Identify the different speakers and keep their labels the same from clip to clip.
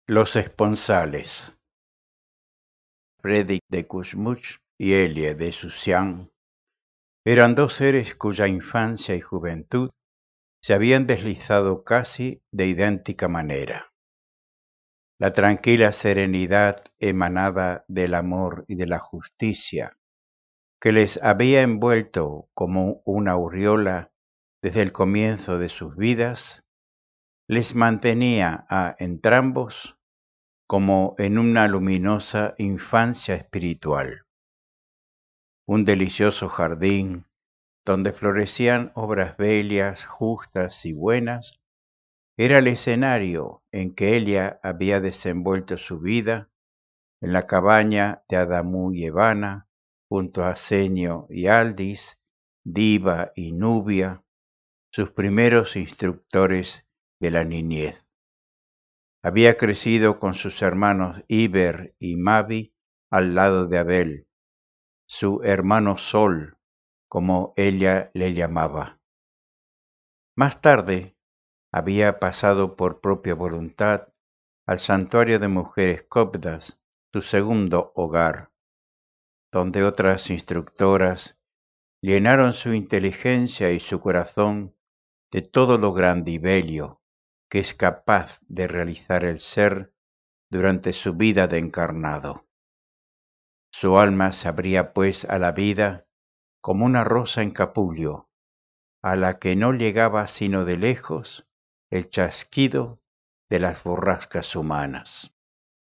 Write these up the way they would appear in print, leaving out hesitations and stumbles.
Speaker 1: Los esponsales. Fredrik de Kussmuch y Elie de Susian eran dos seres cuya infancia y juventud se habían deslizado casi de idéntica manera. La tranquila serenidad emanada del amor y de la justicia, que les había envuelto como una aureola desde el comienzo de sus vidas, les mantenía a entrambos como en una luminosa infancia espiritual. Un delicioso jardín donde florecían obras bellas, justas y buenas, era el escenario en que Elia había desenvuelto su vida en la cabaña de Adamú y Evana, junto a Senio y Aldis, Diva y Nubia, sus primeros instructores de la niñez. Había crecido con sus hermanos Iber y Mavi al lado de Abel, su hermano Sol, como ella le llamaba. Más tarde había pasado por propia voluntad al santuario de mujeres coptas, su segundo hogar, donde otras instructoras llenaron su inteligencia y su corazón de todo lo grande y bello que es capaz de realizar el ser durante su vida de encarnado. Su alma se abría pues a la vida como una rosa en capullo, a la que no llegaba sino de lejos el chasquido de las borrascas humanas.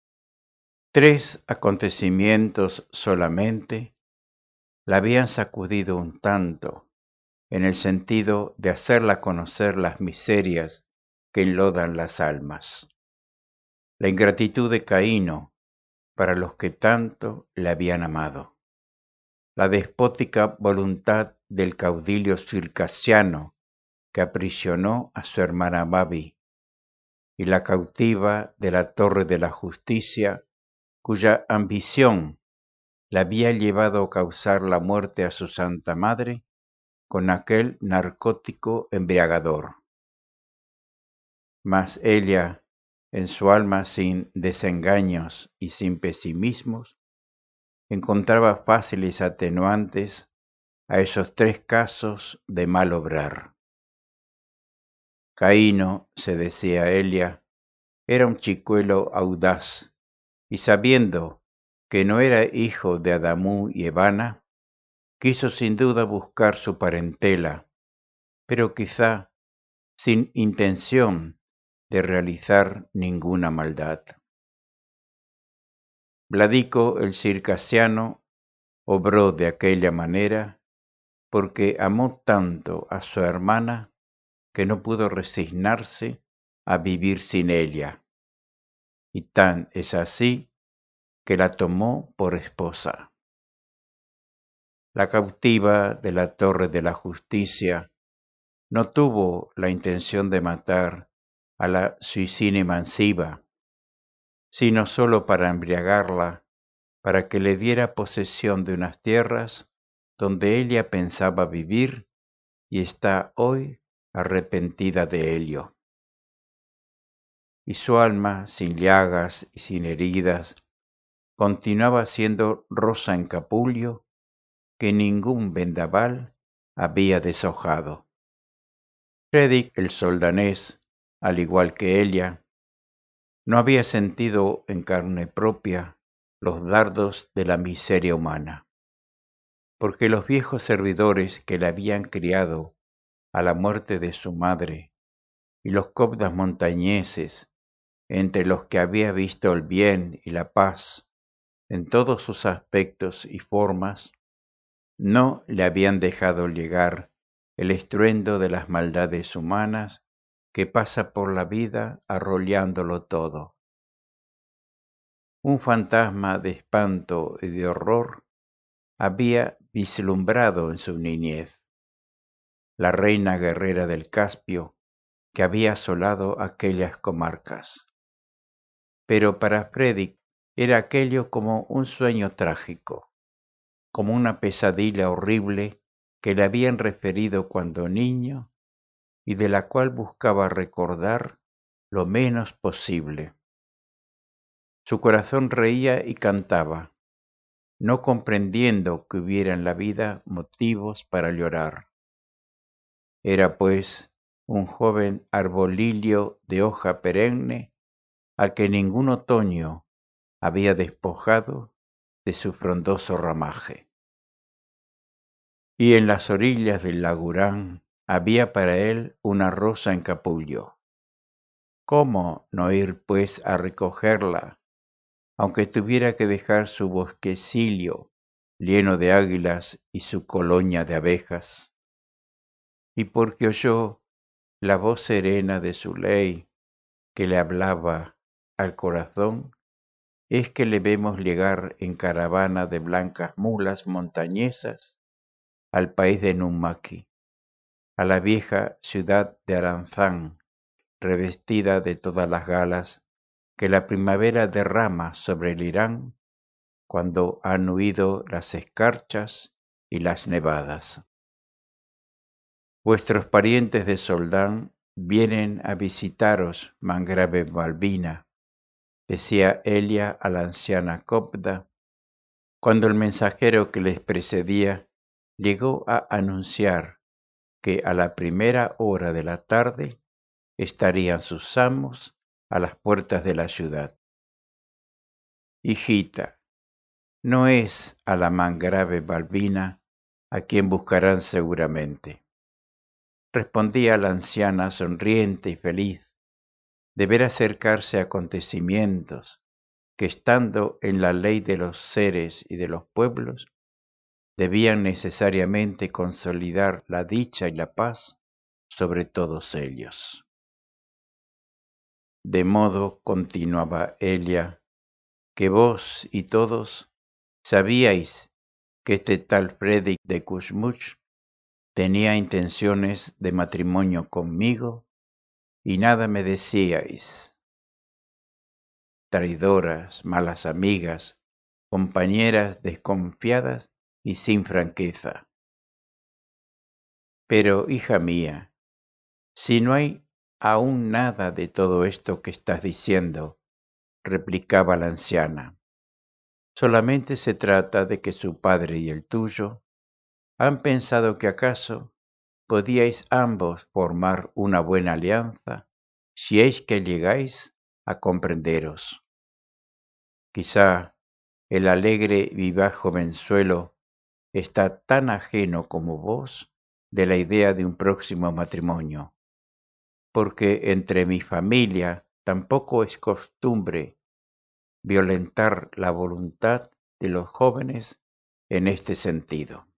Speaker 1: 3 acontecimientos solamente la habían sacudido un tanto, en el sentido de hacerla conocer las miserias que enlodan las almas. La ingratitud de Caíno para los que tanto le habían amado. La despótica voluntad del caudillo circasiano que aprisionó a su hermana Mavi, y la cautiva de la Torre de la Justicia, cuya ambición la había llevado a causar la muerte a su Santa Madre con aquel narcótico embriagador. Mas ella, en su alma sin desengaños y sin pesimismos, encontraba fáciles atenuantes a esos 3 casos de mal obrar. Caíno, se decía Elia, era un chicuelo audaz, y sabiendo que no era hijo de Adamú y Evana, quiso sin duda buscar su parentela, pero quizá sin intención de realizar ninguna maldad. Vladico el circasiano obró de aquella manera porque amó tanto a su hermana que no pudo resignarse a vivir sin ella, y tan es así que la tomó por esposa. La cautiva de la Torre de la Justicia no tuvo la intención de matar a la Suicine Mansiva, sino solo para embriagarla, para que le diera posesión de unas tierras donde ella pensaba vivir y está hoy arrepentida de ello. Y su alma, sin llagas y sin heridas, continuaba siendo rosa en capullo que ningún vendaval había deshojado. Fredrik el soldanés, al igual que ella, no había sentido en carne propia los dardos de la miseria humana, porque los viejos servidores que la habían criado a la muerte de su madre y los coptas montañeses, entre los que había visto el bien y la paz en todos sus aspectos y formas, no le habían dejado llegar el estruendo de las maldades humanas que pasa por la vida arrollándolo todo. Un fantasma de espanto y de horror había vislumbrado en su niñez la reina guerrera del Caspio que había asolado aquellas comarcas. Pero para Fredrik era aquello como un sueño trágico, como una pesadilla horrible que le habían referido cuando niño y de la cual buscaba recordar lo menos posible. Su corazón reía y cantaba, no comprendiendo que hubiera en la vida motivos para llorar. Era, pues, un joven arbolillo de hoja perenne al que ningún otoño había despojado de su frondoso ramaje. Y en las orillas del lagurán había para él una rosa en capullo. ¿Cómo no ir, pues, a recogerla, aunque tuviera que dejar su bosquecillo lleno de águilas y su colonia de abejas? Y porque oyó la voz serena de su ley que le hablaba al corazón, es que le vemos llegar en caravana de blancas mulas montañesas al país de Numaki, a la vieja ciudad de Aranzán, revestida de todas las galas que la primavera derrama sobre el Irán cuando han huido las escarchas y las nevadas. Vuestros parientes de Soldán vienen a visitaros, Mangrave Balbina, decía Elia a la anciana copta, cuando el mensajero que les precedía llegó a anunciar que a la primera hora de la tarde estarían sus amos a las puertas de la ciudad. Hijita, no es a la Mangrave Balbina a quien buscarán seguramente, respondía la anciana sonriente y feliz de ver acercarse acontecimientos que, estando en la ley de los seres y de los pueblos, debían necesariamente consolidar la dicha y la paz sobre todos ellos. De modo, continuaba Elia, que vos y todos sabíais que este tal Fredrik de Kuchmuch tenía intenciones de matrimonio conmigo y nada me decíais. Traidoras, malas amigas, compañeras desconfiadas y sin franqueza. Pero, hija mía, si no hay aún nada de todo esto que estás diciendo, replicaba la anciana, solamente se trata de que su padre y el tuyo han pensado que acaso podíais ambos formar una buena alianza si es que llegáis a comprenderos. Quizá el alegre y vivaz jovenzuelo está tan ajeno como vos de la idea de un próximo matrimonio, porque entre mi familia tampoco es costumbre violentar la voluntad de los jóvenes en este sentido.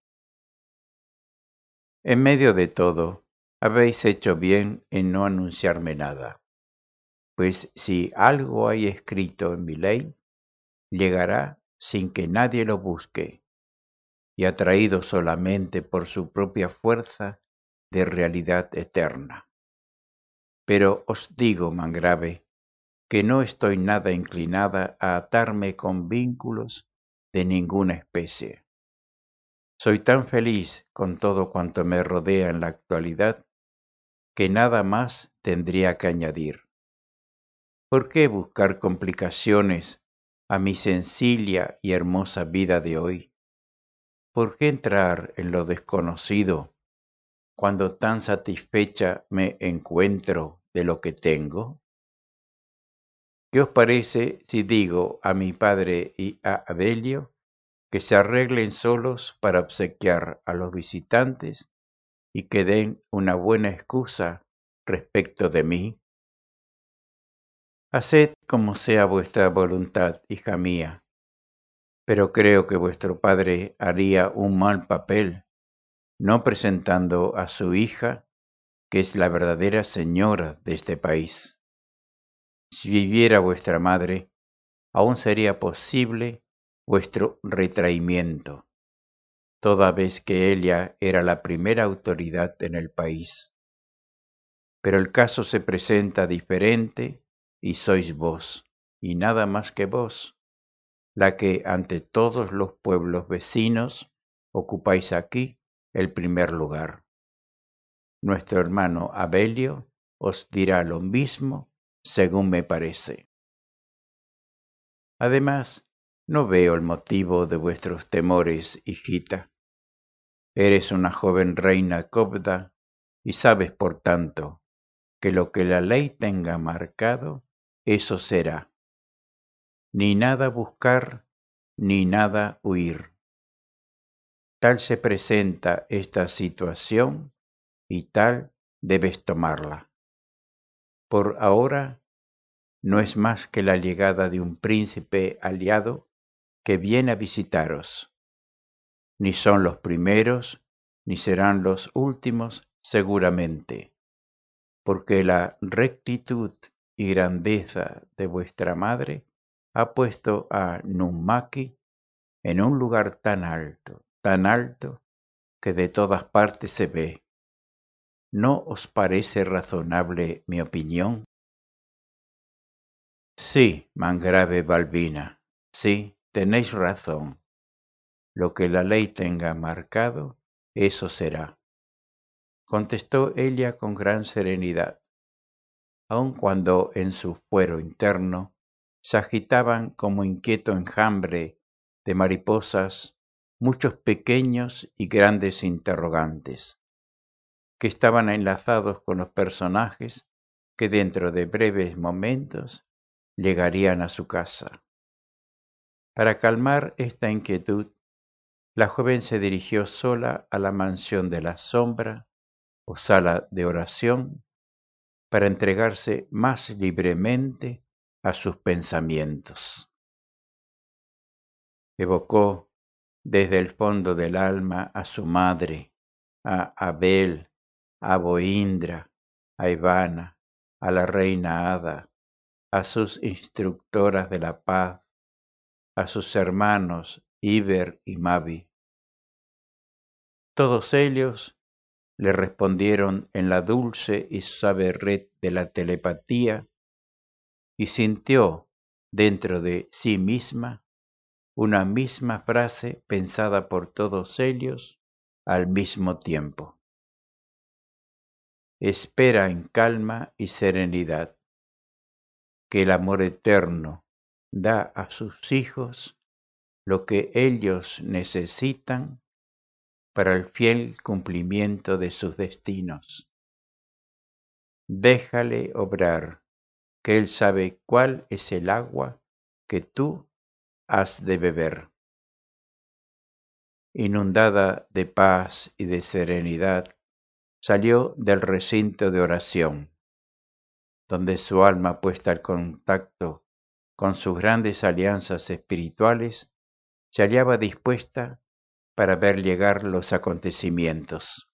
Speaker 1: En medio de todo, habéis hecho bien en no anunciarme nada, pues si algo hay escrito en mi ley, llegará sin que nadie lo busque, y atraído solamente por su propia fuerza de realidad eterna. Pero os digo, Mangrave, que no estoy nada inclinada a atarme con vínculos de ninguna especie. Soy tan feliz con todo cuanto me rodea en la actualidad que nada más tendría que añadir. ¿Por qué buscar complicaciones a mi sencilla y hermosa vida de hoy? ¿Por qué entrar en lo desconocido cuando tan satisfecha me encuentro de lo que tengo? ¿Qué os parece si digo a mi padre y a Abelio que se arreglen solos para obsequiar a los visitantes y que den una buena excusa respecto de mí? Haced como sea vuestra voluntad, hija mía, pero creo que vuestro padre haría un mal papel no presentando a su hija, que es la verdadera señora de este país. Si viviera vuestra madre, aún sería posible vuestro retraimiento, toda vez que ella era la primera autoridad en el país. Pero el caso se presenta diferente y sois vos, y nada más que vos, la que ante todos los pueblos vecinos ocupáis aquí el primer lugar. Nuestro hermano Abelio os dirá lo mismo, según me parece. Además, no veo el motivo de vuestros temores, hijita. Eres una joven reina copta y sabes, por tanto, que lo que la ley tenga marcado, eso será. Ni nada buscar, ni nada huir. Tal se presenta esta situación y tal debes tomarla. Por ahora no es más que la llegada de un príncipe aliado que viene a visitaros. Ni son los primeros, ni serán los últimos seguramente, porque la rectitud y grandeza de vuestra madre ha puesto a Nummaki en un lugar tan alto, que de todas partes se ve. ¿No os parece razonable mi opinión? Sí, Mangrave Balbina, sí, tenéis razón. Lo que la ley tenga marcado, eso será, contestó ella con gran serenidad, aun cuando en su fuero interno se agitaban como inquieto enjambre de mariposas muchos pequeños y grandes interrogantes, que estaban enlazados con los personajes que dentro de breves momentos llegarían a su casa. Para calmar esta inquietud, la joven se dirigió sola a la mansión de la sombra o sala de oración para entregarse más libremente a sus pensamientos. Evocó desde el fondo del alma a su madre, a Abel, a Boindra, a Ivana, a la reina Ada, a sus instructoras de la paz, a sus hermanos Iber y Mavi. Todos ellos le respondieron en la dulce y suave red de la telepatía y sintió dentro de sí misma una misma frase pensada por todos ellos al mismo tiempo. Espera en calma y serenidad, que el amor eterno da a sus hijos lo que ellos necesitan para el fiel cumplimiento de sus destinos. Déjale obrar, que él sabe cuál es el agua que tú has de beber. Inundada de paz y de serenidad, salió del recinto de oración, donde su alma puesta al contacto con sus grandes alianzas espirituales, se hallaba dispuesta para ver llegar los acontecimientos.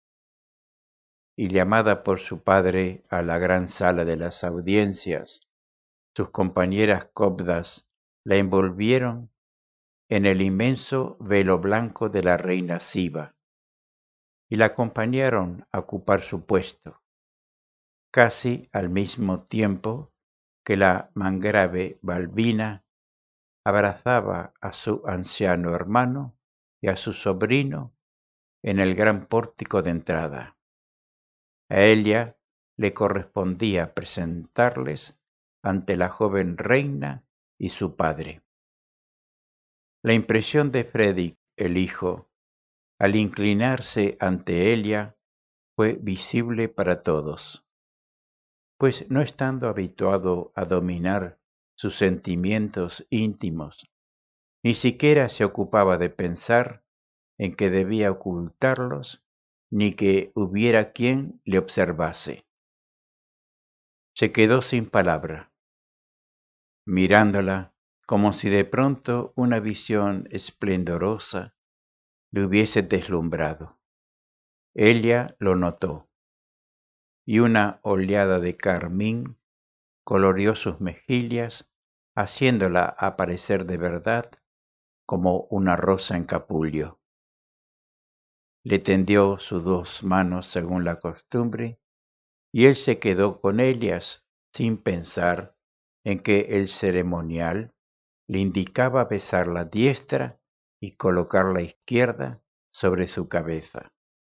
Speaker 1: Y llamada por su padre a la gran sala de las audiencias, sus compañeras coptas la envolvieron en el inmenso velo blanco de la reina Siva y la acompañaron a ocupar su puesto, casi al mismo tiempo que la mangrave Balbina abrazaba a su anciano hermano y a su sobrino en el gran pórtico de entrada. A ella le correspondía presentarles ante la joven reina y su padre. La impresión de Fredrik, el hijo, al inclinarse ante ella, fue visible para todos, pues no estando habituado a dominar sus sentimientos íntimos, ni siquiera se ocupaba de pensar en que debía ocultarlos, ni que hubiera quien le observase. Se quedó sin palabra, mirándola como si de pronto una visión esplendorosa le hubiese deslumbrado. Ella lo notó, y una oleada de carmín coloreó sus mejillas, haciéndola aparecer de verdad como una rosa en capullo. Le tendió sus dos manos según la costumbre, y él se quedó con ellas sin pensar en que el ceremonial le indicaba besar la diestra y colocar la izquierda sobre su cabeza.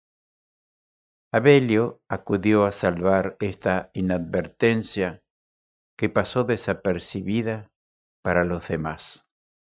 Speaker 1: Abelio acudió a salvar esta inadvertencia que pasó desapercibida para los demás.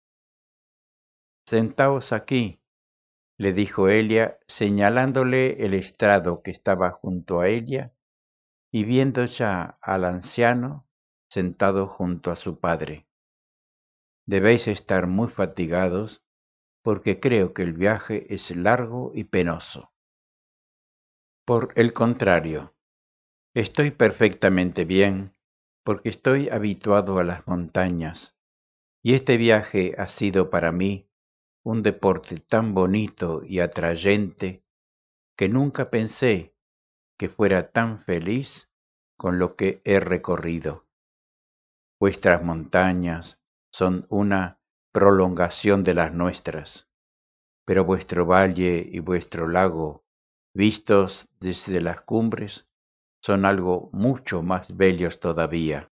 Speaker 1: Sentaos aquí, le dijo Elia, señalándole el estrado que estaba junto a ella, y viendo ya al anciano sentado junto a su padre. Debéis estar muy fatigados, porque creo que el viaje es largo y penoso. Por el contrario, estoy perfectamente bien, porque estoy habituado a las montañas, y este viaje ha sido para mí un deporte tan bonito y atrayente que nunca pensé que fuera tan feliz con lo que he recorrido. Vuestras montañas son una prolongación de las nuestras, pero vuestro valle y vuestro lago, vistos desde las cumbres, son algo mucho más bellos todavía.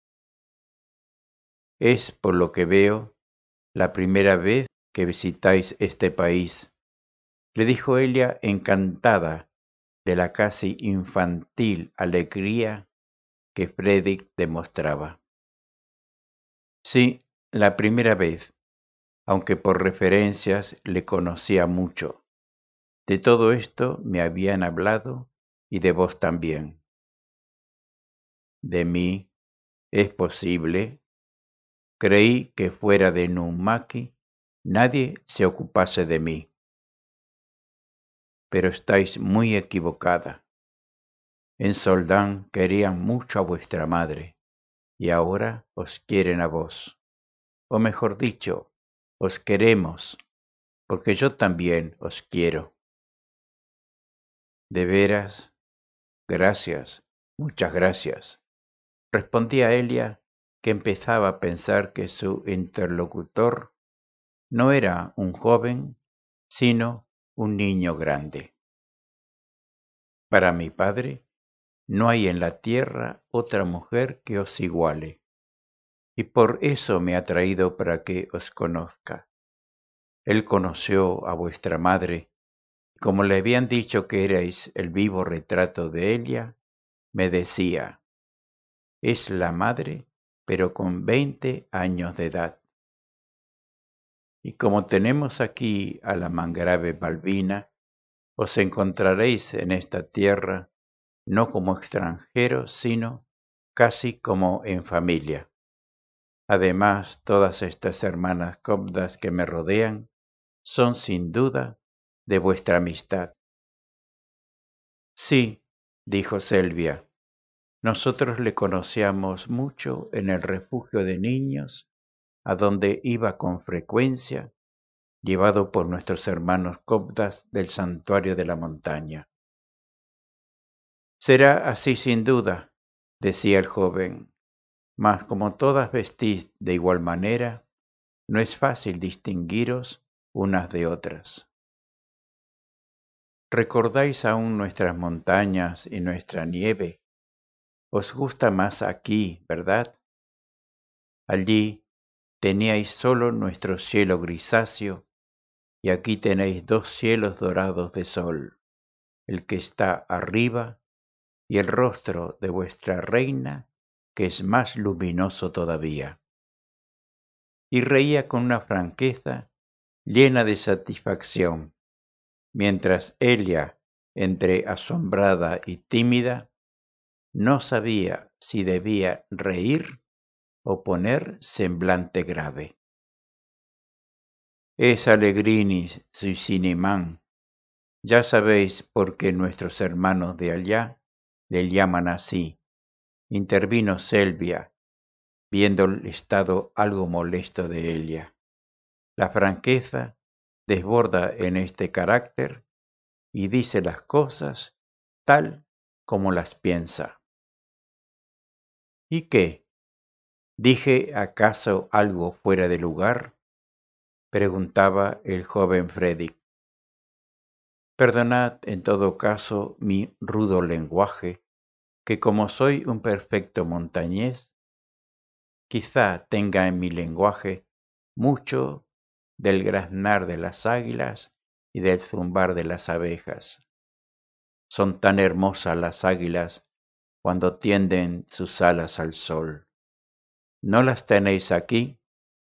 Speaker 1: Es, por lo que veo, la primera vez que visitáis este país, le dijo ella encantada de la casi infantil alegría que Fredrik demostraba. Sí, la primera vez, aunque por referencias le conocía mucho. De todo esto me habían hablado y de vos también. De mí, es posible. Creí que fuera de Numaki nadie se ocupase de mí. Pero estáis muy equivocada. En Soldán querían mucho a vuestra madre, y ahora os quieren a vos. O mejor dicho, os queremos, porque yo también os quiero. De veras, gracias, muchas gracias, respondía Elia, que empezaba a pensar que su interlocutor no era un joven, sino un niño grande. Para mi padre, no hay en la tierra otra mujer que os iguale, y por eso me ha traído para que os conozca. Él conoció a vuestra madre, y como le habían dicho que erais el vivo retrato de ella, me decía, es la madre, pero con 20 años de edad. Y como tenemos aquí a la mangrave Balbina, os encontraréis en esta tierra no como extranjeros, sino casi como en familia. Además, todas estas hermanas copdas que me rodean son sin duda de vuestra amistad. Sí, dijo Selvia, nosotros le conocíamos mucho en el refugio de niños, a donde iba con frecuencia, llevado por nuestros hermanos copdas del santuario de la montaña. Será así sin duda, decía el joven, mas como todas vestís de igual manera, no es fácil distinguiros unas de otras. ¿Recordáis aún nuestras montañas y nuestra nieve? Os gusta más aquí, ¿verdad? Allí teníais solo nuestro cielo grisáceo, y aquí tenéis dos cielos dorados de sol, el que está arriba y el rostro de vuestra reina, que es más luminoso todavía. Y reía con una franqueza llena de satisfacción, mientras Elia, entre asombrada y tímida, no sabía si debía reír o poner semblante grave. Es Alegrinis Suisinimán, ya sabéis por qué nuestros hermanos de allá le llaman así, intervino Selvia, viendo el estado algo molesto de Elia. La franqueza desborda en este carácter y dice las cosas tal como las piensa. ¿Y qué? ¿Dije acaso algo fuera de lugar? Preguntaba el joven Fredrik. Perdonad en todo caso mi rudo lenguaje, que como soy un perfecto montañés, quizá tenga en mi lenguaje mucho del graznar de las águilas y del zumbar de las abejas. Son tan hermosas las águilas cuando tienden sus alas al sol. ¿No las tenéis aquí?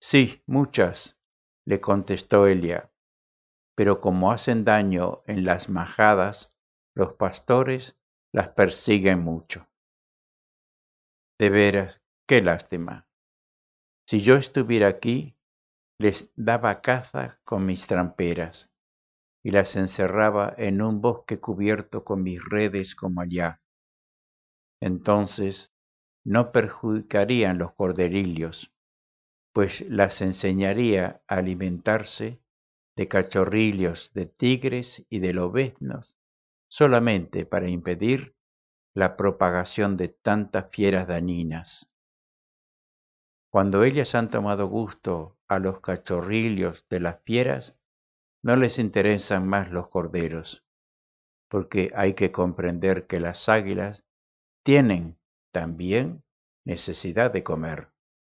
Speaker 1: Sí, muchas, le contestó Elia, pero como hacen daño en las majadas, los pastores las persiguen mucho. De veras, qué lástima. Si yo estuviera aquí, les daba caza con mis tramperas y las encerraba en un bosque cubierto con mis redes como allá. Entonces no perjudicarían los corderillos, pues las enseñaría a alimentarse de cachorrillos, de tigres y de lobeznos, solamente para impedir la propagación de tantas fieras dañinas. Cuando ellas han tomado gusto a los cachorrillos de las fieras, no les interesan más los corderos, porque hay que comprender que las águilas tienen también necesidad de comer.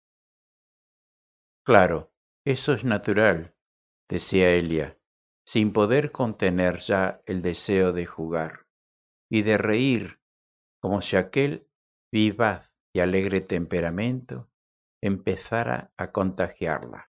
Speaker 1: Claro, eso es natural, decía Elia, sin poder contener ya el deseo de jugar y de reír, como si aquel vivaz y alegre temperamento empezara a contagiarla.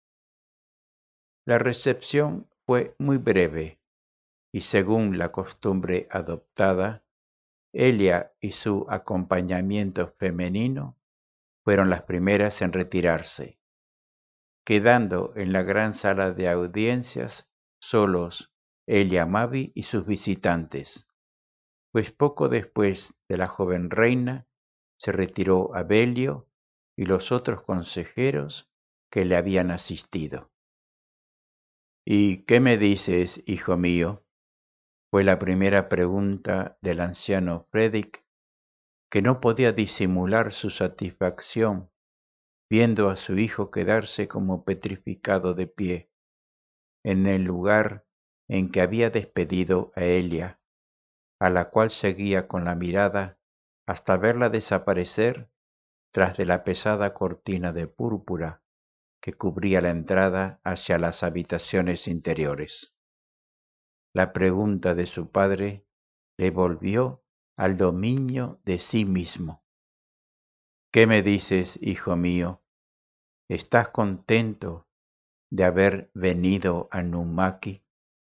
Speaker 1: La recepción fue muy breve y según la costumbre adoptada, Elia y su acompañamiento femenino fueron las primeras en retirarse, quedando en la gran sala de audiencias solos Elia Mavi y sus visitantes, pues poco después de la joven reina se retiró Abelio y los otros consejeros que le habían asistido. ¿Y qué me dices, hijo mío? Fue la primera pregunta del anciano Fredrik, que no podía disimular su satisfacción viendo a su hijo quedarse como petrificado de pie, en el lugar en que había despedido a Elia, a la cual seguía con la mirada hasta verla desaparecer tras de la pesada cortina de púrpura que cubría la entrada hacia las habitaciones interiores. La pregunta de su padre le volvió al dominio de sí mismo. ¿Qué me dices, hijo mío? ¿Estás contento de haber venido a Numaki?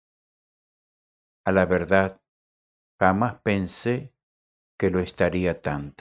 Speaker 1: A la verdad, jamás pensé que lo estaría tanto.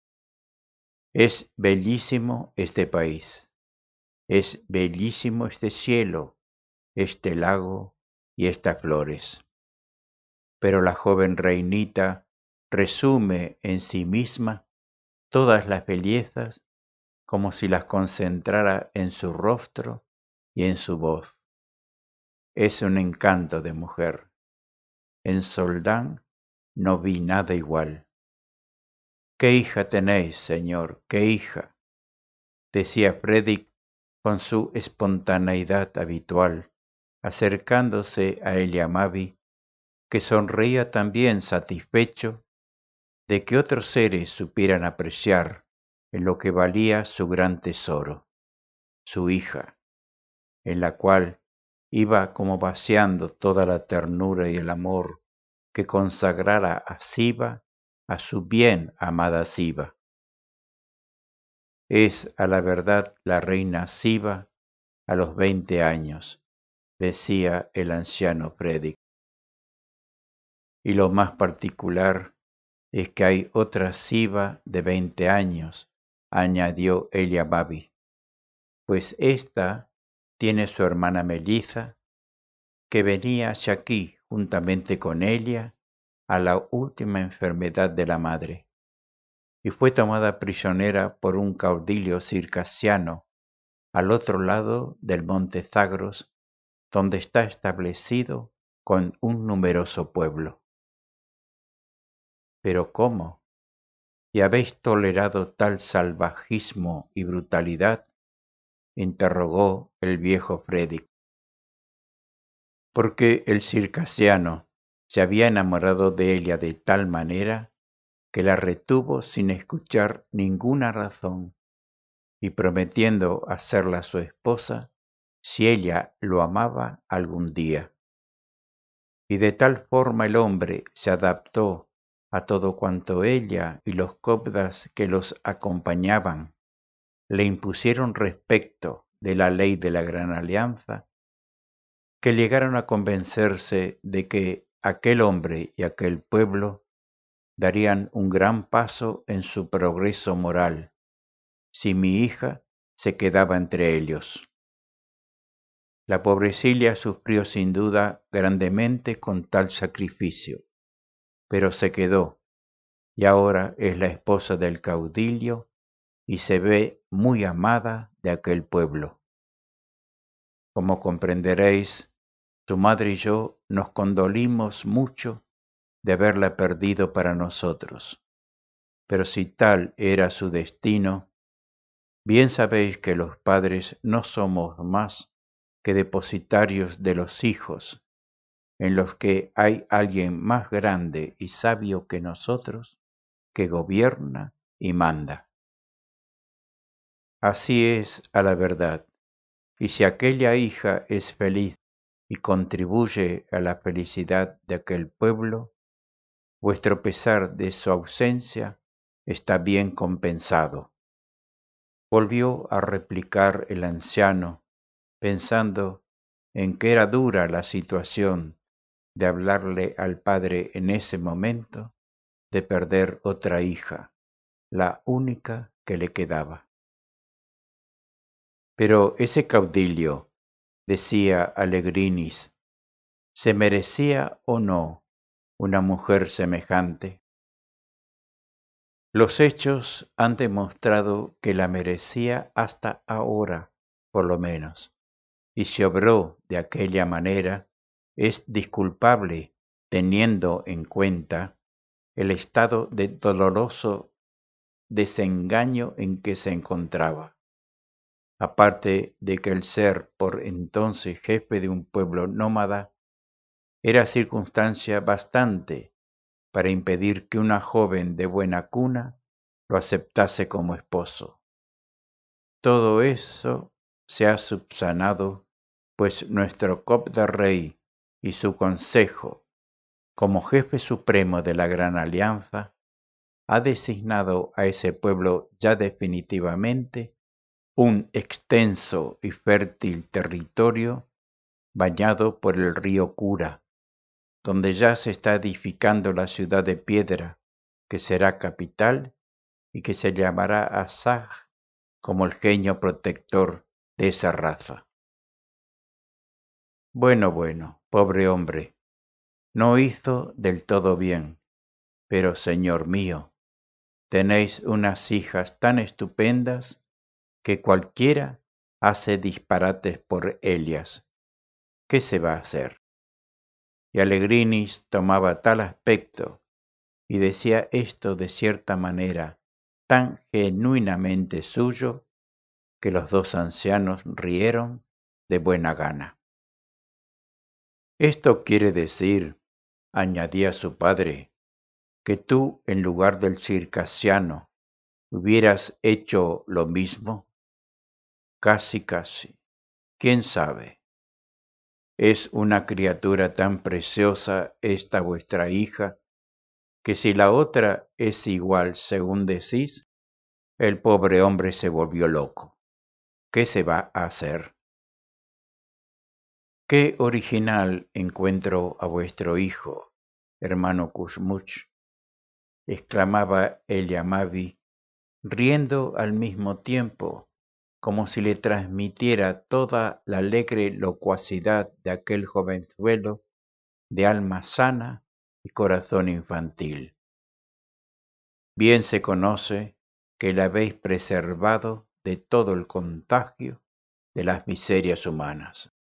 Speaker 1: Es bellísimo este país, es bellísimo este cielo, este lago y estas flores. Pero la joven reinita resume en sí misma todas las bellezas como si las concentrara en su rostro y en su voz. Es un encanto de mujer. En Soldán no vi nada igual. ¿Qué hija tenéis, señor? ¿Qué hija? Decía Fredrik con su espontaneidad habitual, acercándose a Eliamabi, que sonreía también satisfecho de que otros seres supieran apreciar en lo que valía su gran tesoro, su hija, en la cual iba como vaciando toda la ternura y el amor que consagrara a Siva, a su bien amada Siva. Es a la verdad la reina Siva a los 20 años, decía el anciano Fredrik. Y lo más particular es que hay otra Siva de 20 años, añadió Eliamabi, pues ésta tiene su hermana Melitza, que venía hacia aquí juntamente con Elia a la última enfermedad de la madre, y fue tomada prisionera por un caudillo circasiano al otro lado del monte Zagros, donde está establecido con un numeroso pueblo. Pero ¿cómo? ¿Y habéis tolerado tal salvajismo y brutalidad? Interrogó el viejo Fredrik. Porque el circasiano se había enamorado de ella de tal manera que la retuvo sin escuchar ninguna razón y prometiendo hacerla su esposa si ella lo amaba algún día. Y de tal forma el hombre se adaptó a todo cuanto ella y los copdas que los acompañaban le impusieron respecto de la ley de la Gran Alianza, que llegaron a convencerse de que aquel hombre y aquel pueblo darían un gran paso en su progreso moral si mi hija se quedaba entre ellos. La pobrecilla sufrió sin duda grandemente con tal sacrificio, pero se quedó, y ahora es la esposa del caudillo y se ve muy amada de aquel pueblo. Como comprenderéis, su madre y yo nos condolimos mucho de haberla perdido para nosotros, pero si tal era su destino, bien sabéis que los padres no somos más que depositarios de los hijos, en los que hay alguien más grande y sabio que nosotros, que gobierna y manda. Así es a la verdad, y si aquella hija es feliz y contribuye a la felicidad de aquel pueblo, vuestro pesar de su ausencia está bien compensado. Volvió a replicar el anciano, pensando en que era dura la situación de hablarle al padre en ese momento de perder otra hija, la única que le quedaba. Pero ese caudillo, decía Allegrinis, ¿se merecía o no una mujer semejante? Los hechos han demostrado que la merecía hasta ahora, por lo menos, y si obró de aquella manera, es disculpable teniendo en cuenta el estado de doloroso desengaño en que se encontraba. Aparte de que el ser por entonces jefe de un pueblo nómada era circunstancia bastante para impedir que una joven de buena cuna lo aceptase como esposo. Todo eso se ha subsanado, pues nuestro cop de rey y su consejo, como jefe supremo de la Gran Alianza, ha designado a ese pueblo ya definitivamente un extenso y fértil territorio bañado por el río Kura, donde ya se está edificando la ciudad de piedra, que será capital y que se llamará Asaj como el genio protector de esa raza. Bueno, pobre hombre, no hizo del todo bien, pero señor mío, tenéis unas hijas tan estupendas que cualquiera hace disparates por ellas. ¿Qué se va a hacer? Y Allegrinis tomaba tal aspecto y decía esto de cierta manera tan genuinamente suyo que los dos ancianos rieron de buena gana. Esto quiere decir, añadía su padre, que tú en lugar del circasiano hubieras hecho lo mismo. Casi, quién sabe. Es una criatura tan preciosa esta vuestra hija, que si la otra es igual según decís, el pobre hombre se volvió loco. ¿Qué se va a hacer? Qué original encuentro a vuestro hijo, hermano Kuzmuch, exclamaba el Yamavi, riendo al mismo tiempo, como si le transmitiera toda la alegre locuacidad de aquel jovenzuelo de alma sana y corazón infantil. Bien se conoce que le habéis preservado de todo el contagio de las miserias humanas.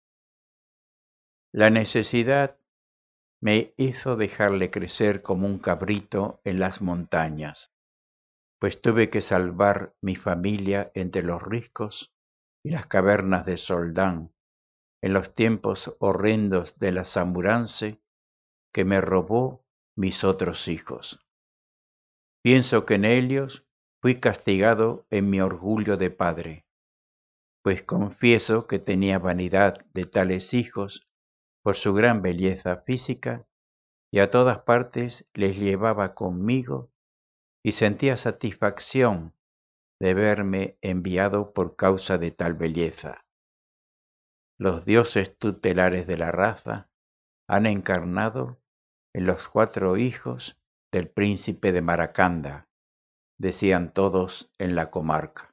Speaker 1: La necesidad me hizo dejarle crecer como un cabrito en las montañas, pues tuve que salvar mi familia entre los riscos y las cavernas de Soldán, en los tiempos horrendos de la Zamburance que me robó mis otros hijos. Pienso que en ellos fui castigado en mi orgullo de padre, pues confieso que tenía vanidad de tales hijos por su gran belleza física y a todas partes les llevaba conmigo y sentía satisfacción de verme enviado por causa de tal belleza. Los dioses tutelares de la raza han encarnado en los 4 hijos del príncipe de Maracanda, decían todos en la comarca.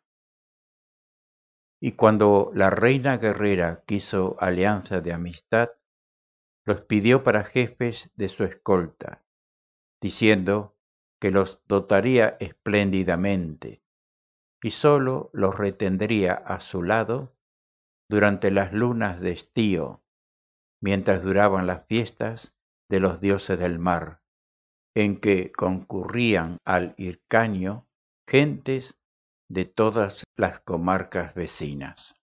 Speaker 1: Y cuando la reina guerrera quiso alianza de amistad, los pidió para jefes de su escolta, diciendo que los dotaría espléndidamente y sólo los retendría a su lado durante las lunas de estío, mientras duraban las fiestas de los dioses del mar, en que concurrían al Hircánio gentes de todas las comarcas vecinas.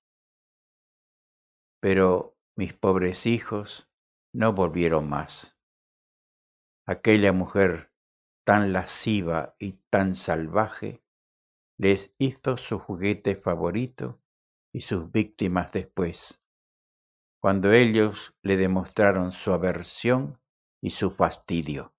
Speaker 1: Pero mis pobres hijos no volvieron más. Aquella mujer tan lasciva y tan salvaje les hizo su juguete favorito y sus víctimas después, cuando ellos le demostraron su aversión y su fastidio.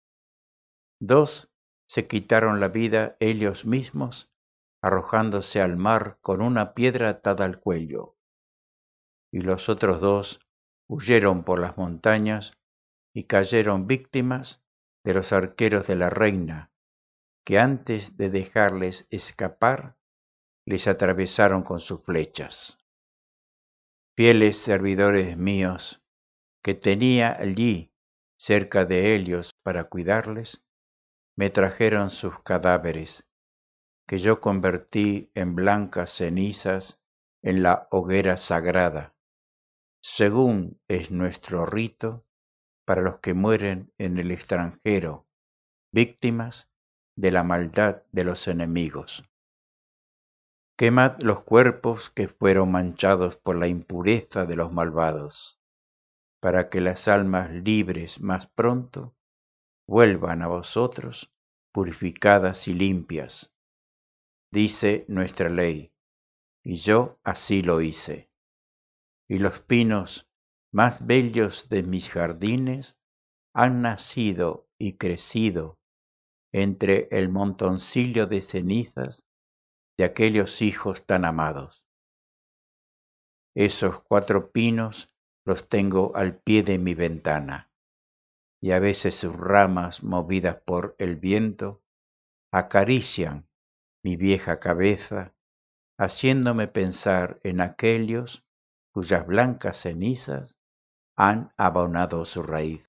Speaker 1: 2 se quitaron la vida ellos mismos arrojándose al mar con una piedra atada al cuello, y los otros 2 huyeron por las montañas y cayeron víctimas de los arqueros de la reina, que antes de dejarles escapar, les atravesaron con sus flechas. Fieles servidores míos, que tenía allí cerca de ellos para cuidarles, me trajeron sus cadáveres, que yo convertí en blancas cenizas en la hoguera sagrada, según es nuestro rito para los que mueren en el extranjero, víctimas de la maldad de los enemigos. Quemad los cuerpos que fueron manchados por la impureza de los malvados, para que las almas libres más pronto vuelvan a vosotros purificadas y limpias, dice nuestra ley, y yo así lo hice. Y los pinos más bellos de mis jardines han nacido y crecido entre el montoncillo de cenizas de aquellos hijos tan amados. Esos 4 pinos los tengo al pie de mi ventana, y a veces sus ramas, movidas por el viento, acarician mi vieja cabeza, haciéndome pensar en aquellos cuyas blancas cenizas han abonado su raíz.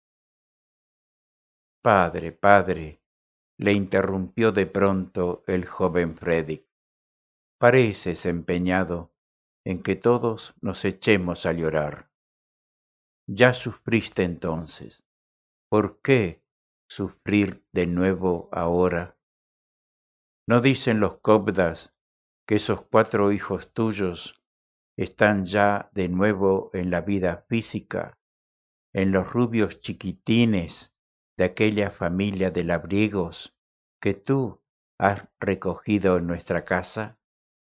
Speaker 1: Padre, padre, le interrumpió de pronto el joven Freddy, pareces empeñado en que todos nos echemos a llorar. Ya sufriste entonces, ¿por qué sufrir de nuevo ahora? ¿No dicen los cobdas que esos 4 hijos tuyos están ya de nuevo en la vida física, en los rubios chiquitines de aquella familia de labriegos que tú has recogido en nuestra casa?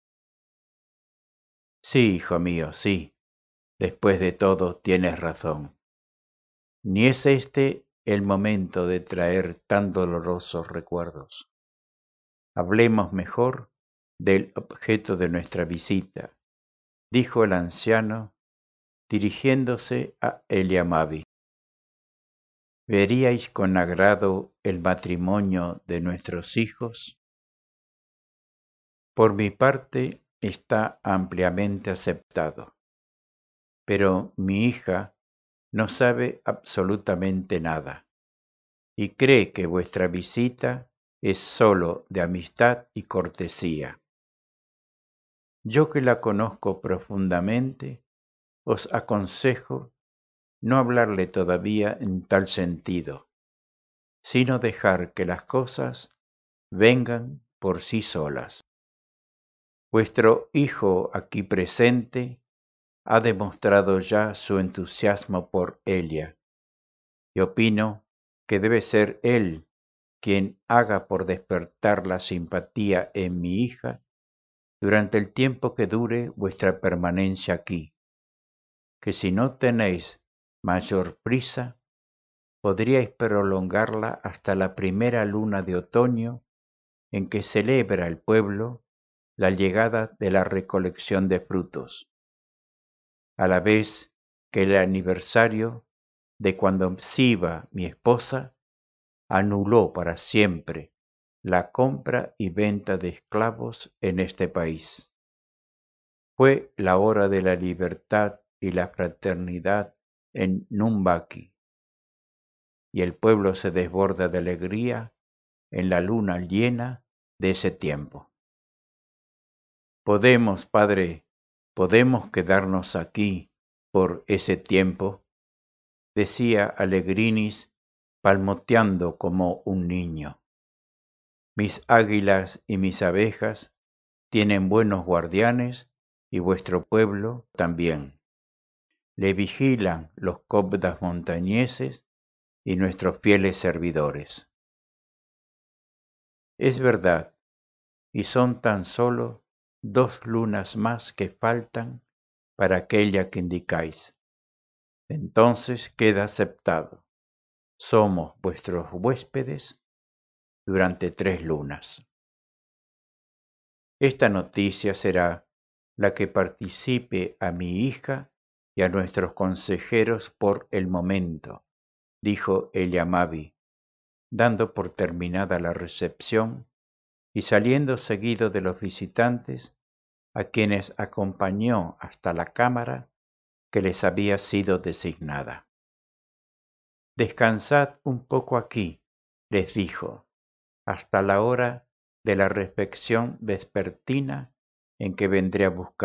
Speaker 1: Sí, hijo mío, sí, después de todo tienes razón. Ni es este el momento de traer tan dolorosos recuerdos. Hablemos mejor del objeto de nuestra visita, dijo el anciano, dirigiéndose a Eliamabi. ¿Veríais con agrado el matrimonio de nuestros hijos? Por mi parte está ampliamente aceptado, pero mi hija no sabe absolutamente nada y cree que vuestra visita es sólo de amistad y cortesía. Yo que la conozco profundamente, os aconsejo no hablarle todavía en tal sentido, sino dejar que las cosas vengan por sí solas. Vuestro hijo aquí presente ha demostrado ya su entusiasmo por Elia, y opino que debe ser él quien haga por despertar la simpatía en mi hija durante el tiempo que dure vuestra permanencia aquí, que si no tenéis mayor prisa, podríais prolongarla hasta la primera luna de otoño en que celebra el pueblo la llegada de la recolección de frutos, a la vez que el aniversario de cuando Siba, mi esposa, anuló para siempre la compra y venta de esclavos en este país. Fue la hora de la libertad y la fraternidad en Numbaki, y el pueblo se desborda de alegría en la luna llena de ese tiempo. Podemos, Padre, podemos quedarnos aquí por ese tiempo, decía Alegrinis, palmoteando como un niño. Mis águilas y mis abejas tienen buenos guardianes y vuestro pueblo también. Le vigilan los cóbdas montañeses y nuestros fieles servidores. Es verdad, y son tan solo 2 lunas más que faltan para aquella que indicáis. Entonces queda aceptado. Somos vuestros huéspedes durante 3 lunas. Esta noticia será la que participe a mi hija y a nuestros consejeros por el momento, dijo el Yamabi, dando por terminada la recepción y saliendo seguido de los visitantes, a quienes acompañó hasta la cámara que les había sido designada. Descansad un poco aquí, les dijo, hasta la hora de la refección vespertina en que vendré a buscar.